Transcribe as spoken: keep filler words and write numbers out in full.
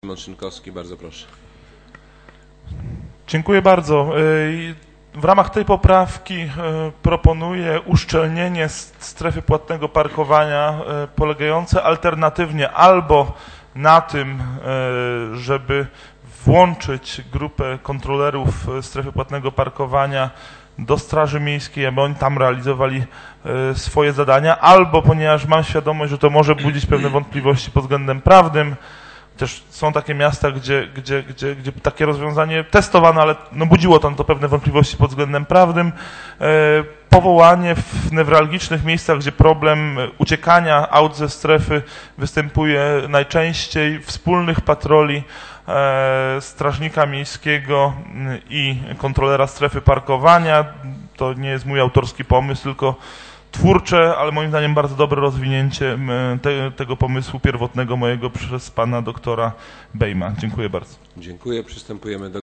Szymon Szynkowski, bardzo proszę. Dziękuję bardzo. W ramach tej poprawki proponuję uszczelnienie strefy płatnego parkowania polegające alternatywnie albo na tym, żeby włączyć grupę kontrolerów strefy płatnego parkowania do Straży Miejskiej, aby oni tam realizowali swoje zadania, albo ponieważ mam świadomość, że to może budzić pewne wątpliwości pod względem prawnym. Też są takie miasta, gdzie, gdzie, gdzie, gdzie takie rozwiązanie testowano, ale no budziło tam to pewne wątpliwości pod względem prawnym. Powołanie w newralgicznych miejscach, gdzie problem uciekania aut ze strefy występuje najczęściej, wspólnych patroli strażnika miejskiego i kontrolera strefy parkowania. To nie jest mój autorski pomysł, tylko twórcze, ale moim zdaniem bardzo dobre rozwinięcie te, tego pomysłu pierwotnego mojego przez pana doktora Bejma. Dziękuję bardzo. Dziękuję. Przystępujemy do